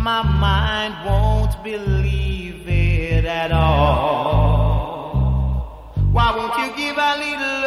my mind won't believe it at all. Why won't you give a little